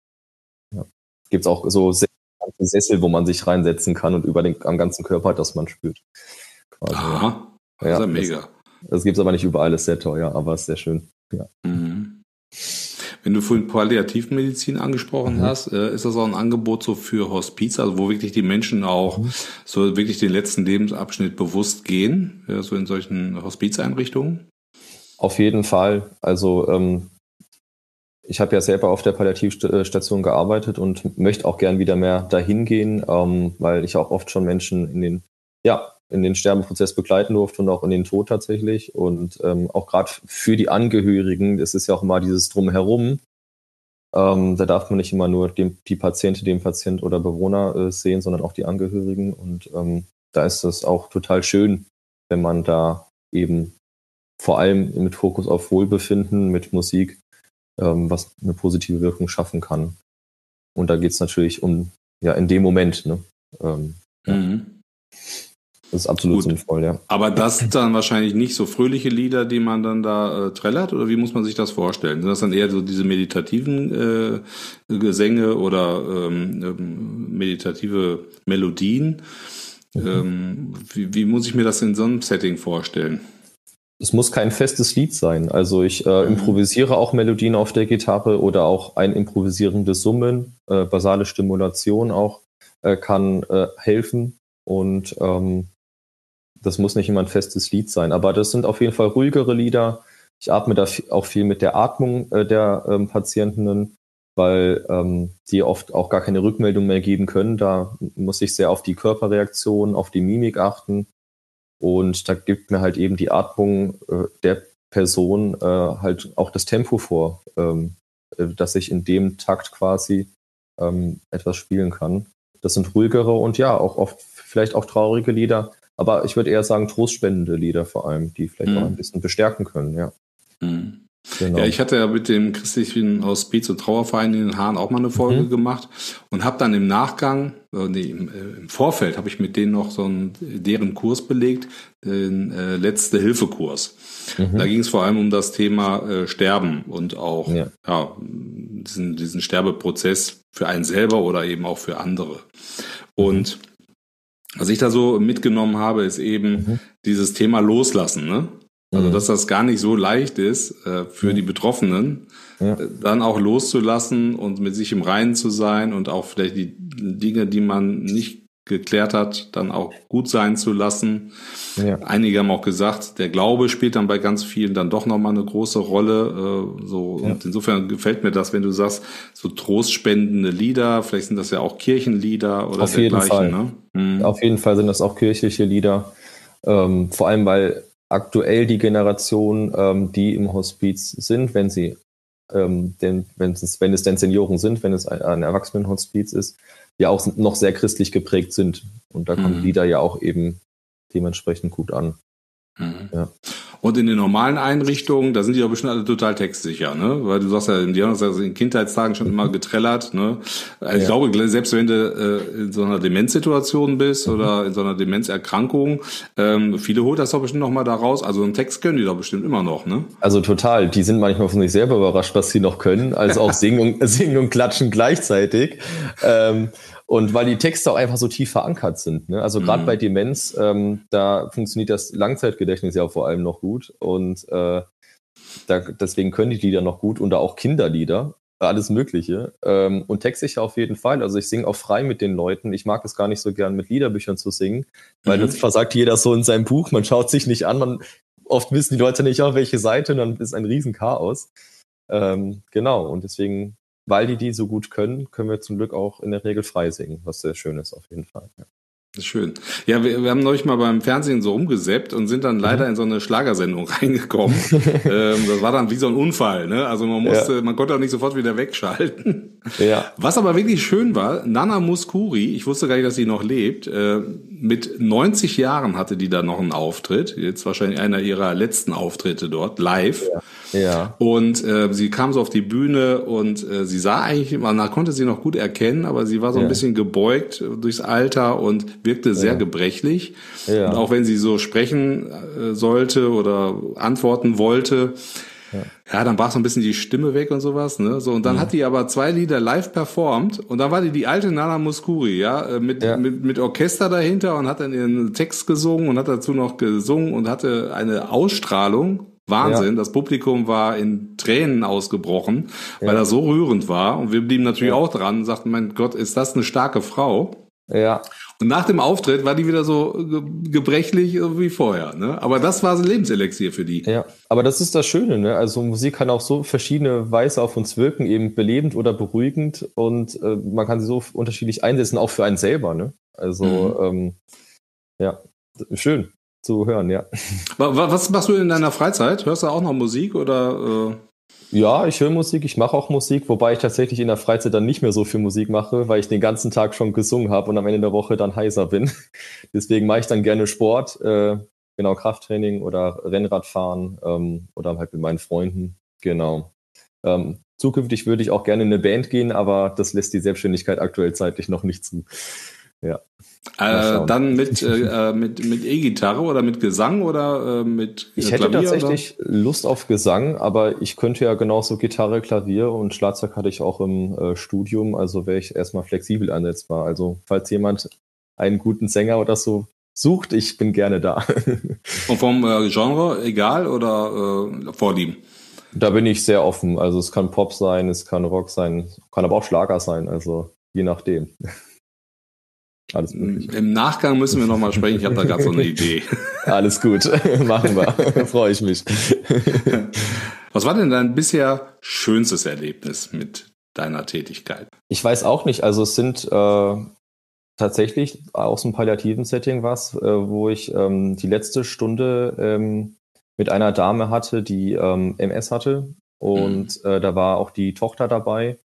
Gibt es auch so Sessel, wo man sich reinsetzen kann und am ganzen Körper, dass man spürt. Quasi, aha, das ist ja mega. Das gibt es aber nicht überall, ist sehr teuer, aber ist sehr schön. Ja. Mhm. Wenn du vorhin Palliativmedizin angesprochen hast, ist das auch ein Angebot so für Hospiz, also wo wirklich die Menschen auch so wirklich den letzten Lebensabschnitt bewusst gehen, so in solchen Hospizeinrichtungen? Auf jeden Fall. Also ich habe ja selber auf der Palliativstation gearbeitet und möchte auch gern wieder mehr dahin gehen, weil ich auch oft schon Menschen in den Sterbeprozess begleiten durfte und auch in den Tod tatsächlich. Und auch gerade für die Angehörigen, das ist ja auch immer dieses Drumherum. Da darf man nicht immer nur den Patient oder Bewohner sehen, sondern auch die Angehörigen. Und da ist es auch total schön, wenn man da eben vor allem mit Fokus auf Wohlbefinden, mit Musik, was eine positive Wirkung schaffen kann. Und da geht es natürlich in dem Moment. Ne? Das ist absolut sinnvoll, ja. Aber das sind dann wahrscheinlich nicht so fröhliche Lieder, die man dann da trällert, oder wie muss man sich das vorstellen? Sind das dann eher so diese meditativen Gesänge oder meditative Melodien? Wie muss ich mir das in so einem Setting vorstellen? Es muss kein festes Lied sein. Also ich improvisiere auch Melodien auf der Gitarre oder auch ein improvisierendes Summen, basale Stimulation auch kann helfen und das muss nicht immer ein festes Lied sein, aber das sind auf jeden Fall ruhigere Lieder. Ich atme da auch viel mit der Atmung der Patientinnen, weil die oft auch gar keine Rückmeldung mehr geben können. Da muss ich sehr auf die Körperreaktion, auf die Mimik achten. Und da gibt mir halt eben die Atmung der Person halt auch das Tempo vor, dass ich in dem Takt quasi etwas spielen kann. Das sind ruhigere und auch oft vielleicht auch traurige Lieder, aber ich würde eher sagen trostspendende Lieder vor allem, die vielleicht auch ein bisschen bestärken können, ja. Genau. Ja, ich hatte ja mit dem christlichen Hospiz- und Trauerverein in den Haaren auch mal eine Folge gemacht und habe dann im Nachgang, im Vorfeld habe ich mit denen noch deren Kurs belegt, den Letzte-Hilfe-Kurs. Da ging es vor allem um das Thema Sterben und auch diesen Sterbeprozess für einen selber oder eben auch für andere. Und was ich da so mitgenommen habe, ist eben dieses Thema Loslassen, ne? Also, dass das gar nicht so leicht ist für die Betroffenen, dann auch loszulassen und mit sich im Reinen zu sein und auch vielleicht die Dinge, die man nicht geklärt hat, dann auch gut sein zu lassen. Ja. Einige haben auch gesagt, der Glaube spielt dann bei ganz vielen dann doch nochmal eine große Rolle. Und insofern gefällt mir das, wenn du sagst, so trostspendende Lieder, vielleicht sind das ja auch Kirchenlieder oder Auf jeden Fall. Ne? Mhm. Auf jeden Fall sind das auch kirchliche Lieder. Vor allem, weil aktuell die Generation, die im Hospiz sind, wenn es denn Senioren sind, wenn es ein Erwachsenenhospiz ist, ja auch noch sehr christlich geprägt sind. Und da kommen Lieder ja auch eben dementsprechend gut an. Mhm. Ja. Und in den normalen Einrichtungen, da sind die doch bestimmt alle total textsicher, ne? Weil du sagst ja, die haben uns ja in Kindheitstagen schon immer getrellert, ne? Also ich glaube, selbst wenn du in so einer Demenzsituation bist oder in so einer Demenzerkrankung, viele holt das doch bestimmt noch mal da raus. Also einen Text können die doch bestimmt immer noch, ne? Also total. Die sind manchmal von sich selber überrascht, was sie noch können. Also auch singen und klatschen gleichzeitig. Und weil die Texte auch einfach so tief verankert sind. Ne? Also gerade bei Demenz, da funktioniert das Langzeitgedächtnis ja vor allem noch gut. Und deswegen können die Lieder noch gut und da auch Kinderlieder, alles Mögliche. Und textsicher auf jeden Fall. Also ich singe auch frei mit den Leuten. Ich mag es gar nicht so gern, mit Liederbüchern zu singen, weil das versagt jeder so in seinem Buch. Man schaut sich nicht an. Oft wissen die Leute nicht, auf welche Seite, und dann ist ein Riesen-Chaos. Genau, und deswegen, weil die so gut können wir zum Glück auch in der Regel frei singen, was sehr schön ist auf jeden Fall. Ja. Schön. Ja, wir haben neulich mal beim Fernsehen so rumgesäppt und sind dann leider in so eine Schlagersendung reingekommen. Das war dann wie so ein Unfall, ne? Also man konnte auch nicht sofort wieder wegschalten. Ja. Was aber wirklich schön war, Nana Mouskouri, ich wusste gar nicht, dass sie noch lebt, mit 90 Jahren hatte die da noch einen Auftritt, jetzt wahrscheinlich einer ihrer letzten Auftritte dort, live. Ja. Und sie kam so auf die Bühne und sie sah eigentlich, man konnte sie noch gut erkennen, aber sie war so ein bisschen gebeugt durchs Alter und wirkte sehr gebrechlich. Ja. Und auch wenn sie so sprechen sollte oder antworten wollte, dann brach so ein bisschen die Stimme weg und sowas, ne? So, und dann hat die aber 2 Lieder live performt und dann war die alte Nana Mouskouri, mit Orchester dahinter und hat dann ihren Text gesungen und hat dazu noch gesungen und hatte eine Ausstrahlung. Wahnsinn, das Publikum war in Tränen ausgebrochen, weil das so rührend war. Und wir blieben natürlich auch dran und sagten, mein Gott, ist das eine starke Frau? Ja. Und nach dem Auftritt war die wieder so gebrechlich wie vorher, ne? Aber das war so ein Lebenselixier für die. Ja, aber das ist das Schöne, ne? Also Musik kann auf so verschiedene Weise auf uns wirken, eben belebend oder beruhigend, und man kann sie so unterschiedlich einsetzen, auch für einen selber, ne? Also, schön zu hören, ja. Was machst du in deiner Freizeit? Hörst du auch noch Musik oder? Ja, ich höre Musik, ich mache auch Musik, wobei ich tatsächlich in der Freizeit dann nicht mehr so viel Musik mache, weil ich den ganzen Tag schon gesungen habe und am Ende der Woche dann heiser bin. Deswegen mache ich dann gerne Sport, Krafttraining oder Rennradfahren oder halt mit meinen Freunden, genau. Zukünftig würde ich auch gerne in eine Band gehen, aber das lässt die Selbstständigkeit aktuell zeitlich noch nicht zu. Ja. Dann mit E-Gitarre oder mit Gesang oder mit Ich hätte Klavier, tatsächlich Lust auf Gesang, aber ich könnte ja genauso Gitarre, Klavier und Schlagzeug hatte ich auch im Studium, also wäre ich erstmal flexibel einsetzbar. Also falls jemand einen guten Sänger oder so sucht, ich bin gerne da. Und vom Genre egal oder Vorlieben? Da bin ich sehr offen. Also es kann Pop sein, es kann Rock sein, kann aber auch Schlager sein, also je nachdem. Alles mögliche. Im Nachgang müssen wir nochmal sprechen. Ich habe da gerade so eine Idee. Alles gut, machen wir. Freue ich mich. Was war denn dein bisher schönstes Erlebnis mit deiner Tätigkeit? Ich weiß auch nicht. Also es sind tatsächlich aus dem palliativen Setting wo ich die letzte Stunde mit einer Dame hatte, die MS hatte. Und da war auch die Tochter dabei.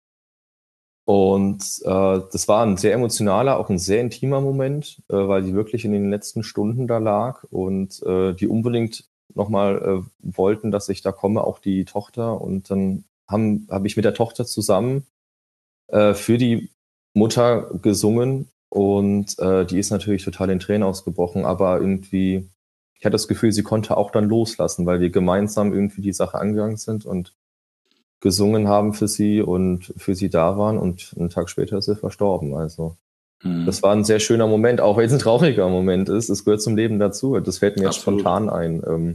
Und das war ein sehr emotionaler, auch ein sehr intimer Moment, weil die wirklich in den letzten Stunden da lag und die unbedingt nochmal wollten, dass ich da komme, auch die Tochter. Und dann habe ich mit der Tochter zusammen für die Mutter gesungen und die ist natürlich total in Tränen ausgebrochen, aber irgendwie, ich hatte das Gefühl, sie konnte auch dann loslassen, weil wir gemeinsam irgendwie die Sache angegangen sind und gesungen haben für sie und für sie da waren, und einen Tag später ist sie verstorben. Also das war ein sehr schöner Moment, auch wenn es ein trauriger Moment ist. Es gehört zum Leben dazu. Das fällt mir jetzt spontan ein.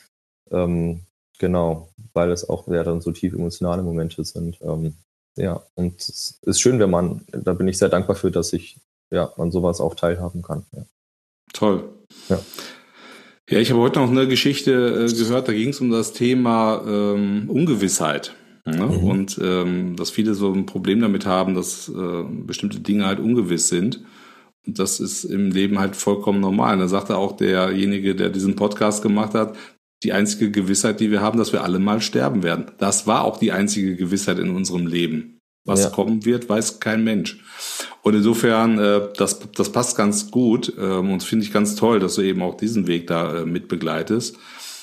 Genau, weil es auch dann so tief emotionale Momente sind. Und es ist schön, da bin ich sehr dankbar für, dass ich an sowas auch teilhaben kann. Ja. Toll. Ja. Ja, ich habe heute noch eine Geschichte gehört, da ging es um das Thema Ungewissheit. Ne? Und dass viele so ein Problem damit haben, dass bestimmte Dinge halt ungewiss sind. Und das ist im Leben halt vollkommen normal. Und da sagte auch derjenige, der diesen Podcast gemacht hat, die einzige Gewissheit, die wir haben, dass wir alle mal sterben werden. Das war auch die einzige Gewissheit in unserem Leben. Was kommen wird, weiß kein Mensch. Und insofern, das passt ganz gut und finde ich ganz toll, dass du eben auch diesen Weg da mit begleitest.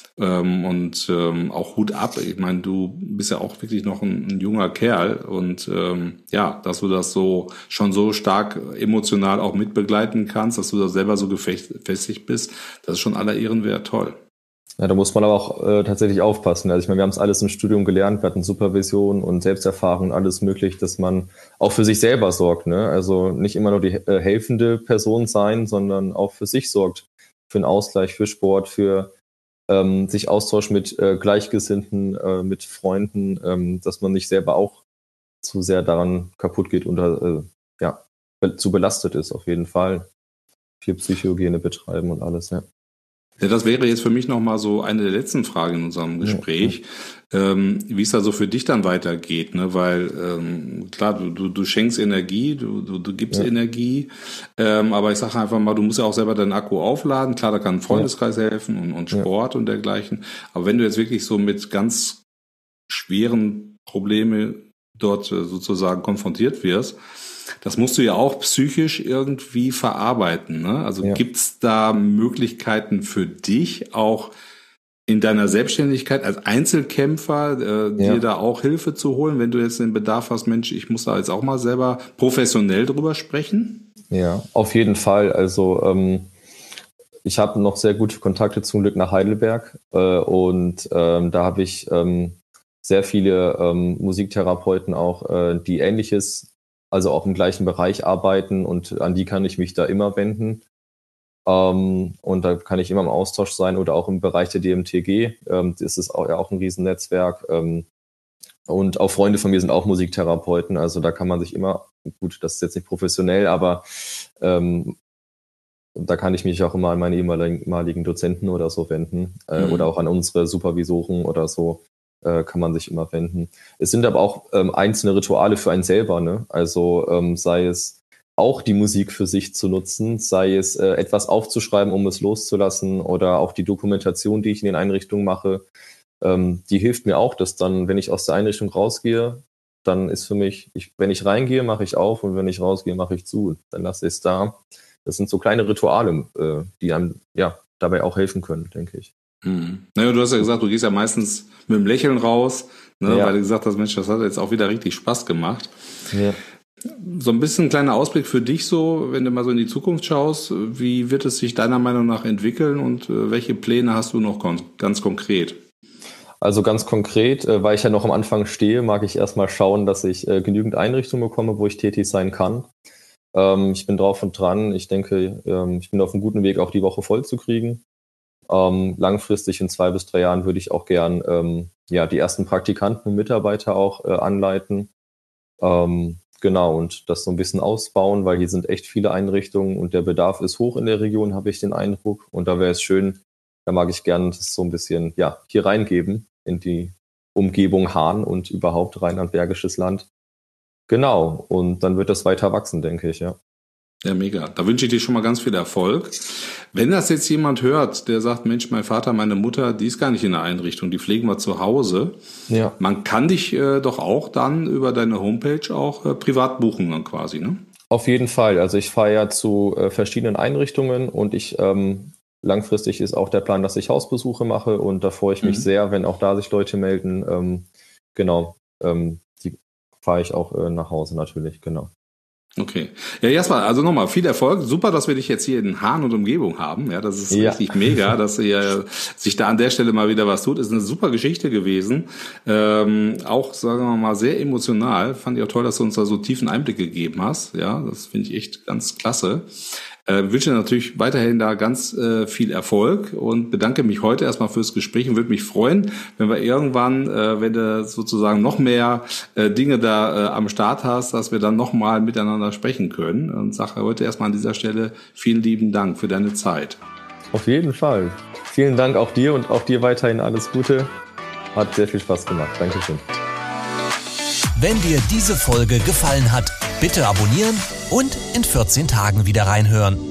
Und auch Hut ab. Ich meine, du bist ja auch wirklich noch ein junger Kerl und dass du das schon so stark emotional auch mitbegleiten kannst, dass du da selber so gefestigt bist, das ist schon aller Ehren wert. Toll. Ja, da muss man aber auch tatsächlich aufpassen. Also ich meine, wir haben es alles im Studium gelernt, wir hatten Supervision und Selbsterfahrung, alles möglich, dass man auch für sich selber sorgt. Ne? Also nicht immer nur die helfende Person sein, sondern auch für sich sorgt. Für einen Ausgleich, für Sport, für sich austauscht mit Gleichgesinnten, mit Freunden, dass man nicht selber auch zu sehr daran kaputt geht und zu belastet ist auf jeden Fall. Viel Psychohygiene betreiben und alles, ja. Ja, das wäre jetzt für mich nochmal so eine der letzten Fragen in unserem Gespräch, wie es da so für dich dann weitergeht, ne? Weil klar, du schenkst Energie, du gibst Energie, aber ich sage einfach mal, du musst ja auch selber deinen Akku aufladen. Klar, da kann ein Freundeskreis helfen und Sport und dergleichen. Aber wenn du jetzt wirklich so mit ganz schweren Problemen dort sozusagen konfrontiert wirst, das musst du ja auch psychisch irgendwie verarbeiten, ne? Also gibt's da Möglichkeiten für dich, auch in deiner Selbstständigkeit als Einzelkämpfer, dir da auch Hilfe zu holen, wenn du jetzt den Bedarf hast, Mensch, ich muss da jetzt auch mal selber professionell drüber sprechen? Ja, auf jeden Fall. Also ich habe noch sehr gute Kontakte zum Glück nach Heidelberg und da habe ich sehr viele Musiktherapeuten auch, die Ähnliches, also auch im gleichen Bereich arbeiten und an die kann ich mich da immer wenden. Und da kann ich immer im Austausch sein oder auch im Bereich der DMTG. Das ist auch ein Riesennetzwerk. Und auch Freunde von mir sind auch Musiktherapeuten. Also da kann man sich immer, gut, das ist jetzt nicht professionell, aber da kann ich mich auch immer an meine ehemaligen Dozenten oder so wenden. Oder auch an unsere Supervisoren oder so. Kann man sich immer wenden. Es sind aber auch einzelne Rituale für einen selber, ne? Also sei es auch die Musik für sich zu nutzen, sei es etwas aufzuschreiben, um es loszulassen oder auch die Dokumentation, die ich in den Einrichtungen mache, die hilft mir auch, dass dann, wenn ich aus der Einrichtung rausgehe, dann ist für mich, wenn ich reingehe, mache ich auf und wenn ich rausgehe, mache ich zu. Dann lasse ich es da. Das sind so kleine Rituale, die einem dabei auch helfen können, denke ich. Naja, du hast ja gesagt, du gehst ja meistens mit einem Lächeln raus, ne, weil du gesagt hast, Mensch, das hat jetzt auch wieder richtig Spaß gemacht. Ja. So ein bisschen ein kleiner Ausblick für dich so, wenn du mal so in die Zukunft schaust, wie wird es sich deiner Meinung nach entwickeln und welche Pläne hast du noch ganz konkret? Also ganz konkret, weil ich ja noch am Anfang stehe, mag ich erstmal schauen, dass ich genügend Einrichtungen bekomme, wo ich tätig sein kann. Ich bin drauf und dran. Ich denke, ich bin auf einem guten Weg, auch die Woche voll zu kriegen. Langfristig in 2 bis 3 Jahren würde ich auch gern die ersten Praktikanten und Mitarbeiter auch anleiten. Genau, und das so ein bisschen ausbauen, weil hier sind echt viele Einrichtungen und der Bedarf ist hoch in der Region, habe ich den Eindruck. Und da wäre es schön, da mag ich gerne das so ein bisschen hier reingeben in die Umgebung Hahn und überhaupt rheinland-bergisches Land. Genau, und dann wird das weiter wachsen, denke ich, ja. Ja, mega. Da wünsche ich dir schon mal ganz viel Erfolg. Wenn das jetzt jemand hört, der sagt, Mensch, mein Vater, meine Mutter, die ist gar nicht in der Einrichtung, die pflegen wir zu Hause. Ja. Man kann dich doch auch dann über deine Homepage auch privat buchen dann quasi, ne? Auf jeden Fall. Also ich fahre ja zu verschiedenen Einrichtungen und ich langfristig ist auch der Plan, dass ich Hausbesuche mache und da freue ich mich sehr, wenn auch da sich Leute melden. Die fahre ich auch nach Hause natürlich, genau. Okay. Ja, Jasper, also nochmal viel Erfolg. Super, dass wir dich jetzt hier in Hahn und Umgebung haben. Ja, das ist richtig mega, dass ihr sich da an der Stelle mal wieder was tut. Ist eine super Geschichte gewesen. Auch, sagen wir mal, sehr emotional. Fand ich auch toll, dass du uns da so tiefen Einblick gegeben hast. Ja, das finde ich echt ganz klasse. Wünsche dir natürlich weiterhin da ganz viel Erfolg und bedanke mich heute erstmal fürs Gespräch und würde mich freuen, wenn wir irgendwann, wenn du sozusagen noch mehr Dinge da am Start hast, dass wir dann nochmal miteinander sprechen können. Und sage heute erstmal an dieser Stelle vielen lieben Dank für deine Zeit. Auf jeden Fall. Vielen Dank auch dir und auch dir weiterhin alles Gute. Hat sehr viel Spaß gemacht. Dankeschön. Wenn dir diese Folge gefallen hat, bitte abonnieren und in 14 Tagen wieder reinhören.